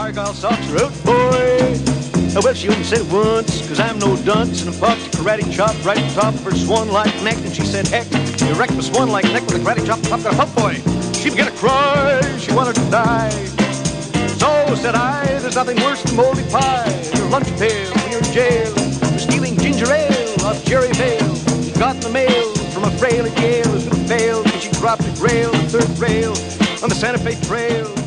Argyle socks are out, boy. Well, she only said it once, cause I'm no dunce, and I popped a karate chop right on top of her swan-like neck, and she said, heck, you wrecked my swan-like neck with a karate chop, top got a pump, boy. She began to cry, she wanted to die. So said I, there's nothing worse than moldy pie, your lunch pail when you're in jail, for stealing ginger ale off Jerry Vale. You got in the mail from a frail at Yale who couldn't fail, because she dropped a grail, the third rail on the Santa Fe Trail.